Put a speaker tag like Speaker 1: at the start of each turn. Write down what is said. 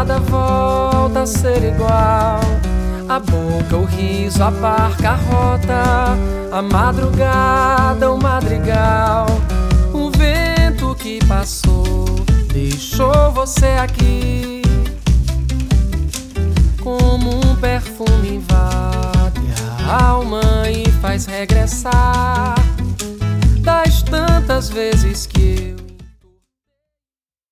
Speaker 1: nada volta a ser igual. A boca, o riso, a barca, a rota, a madrugada, o madrigal. O vento que passou deixou você aqui, como um perfume invade a alma e faz regressar das tantas vezes que eu